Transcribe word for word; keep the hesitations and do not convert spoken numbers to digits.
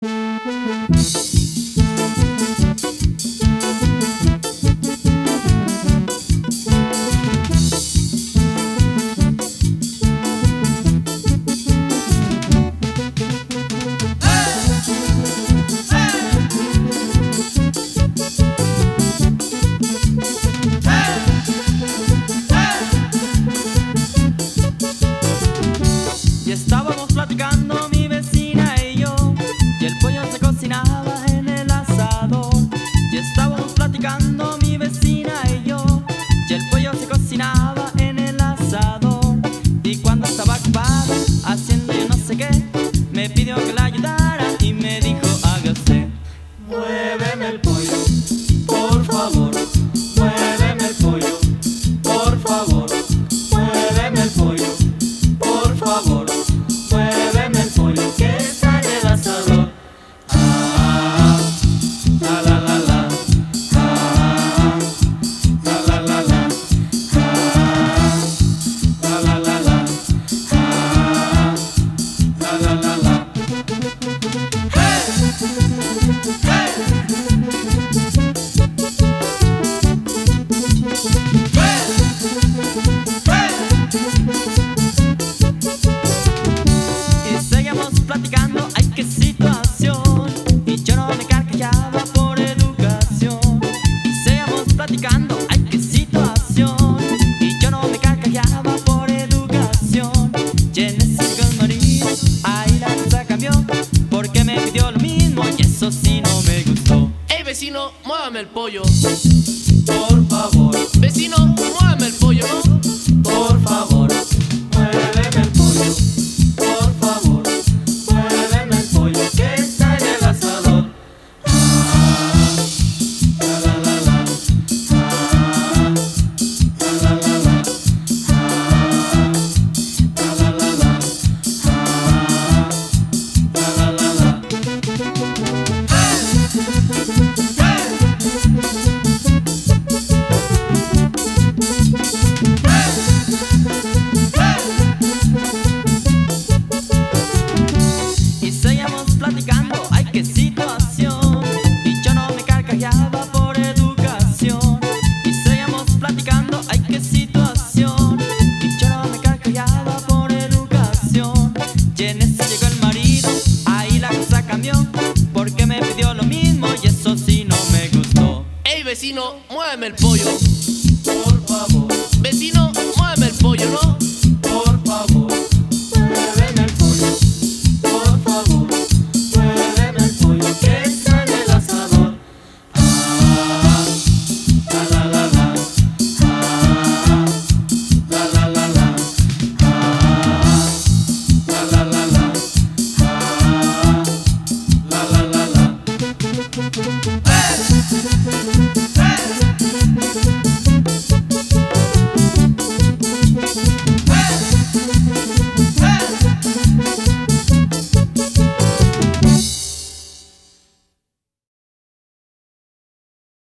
Y estábamos platicando mi vecina y yo, y el pollo se cocinaba en el asador. Y estábamos platicando mi vecina y yo, y el pollo se cocinaba en el asador. Y cuando estaba ocupada haciendo yo no sé qué, me pidió que la ayudara y me dijo hágase. Muéveme el pollo, por favor. Muéveme el pollo, por favor. Muéveme el pollo, por favor. Muéveme el pollo que está en el asador. Ah, la la la la. Ah, la la la la. Ah, la la la la. Ah, la la la la. Y seguíamos platicando, ay qué situación, y yo no me carcajaba por educación. Y seguíamos platicando, ay qué situación, y yo no me carcajaba por educación. Y en ese llegó el marido, ahí la cosa cambió, porque me pidió lo mismo y eso sí no me gustó. Ey vecino, muévame el pollo. Por favor, Vecino, muévame el pollo, ¿no? por favor. Muéveme el pollo, por favor. Muéveme el pollo que está en el asador. Ah, la la la la. Ah, la la la la. Ah, la la la la. Ah, la la la la. Y seguíamos platicando, ay qué situación, y yo no me carcajaba por educación. Y seguíamos platicando, ay qué situación, y yo no me carcajaba por educación. Y en ese llegó el marido, ahí la cosa cambió, porque me pidió lo mismo y eso sí no me gustó. Ey vecino, muéveme el pollo. Por favor, Vecino, muéveme el pollo, ¿no? por favor. Muéveme el pollo, por favor. Muéveme el pollo que está en el asador. Ah, la la la la. Ah, la la la la. Ah, la la la la. Ah, la la la la.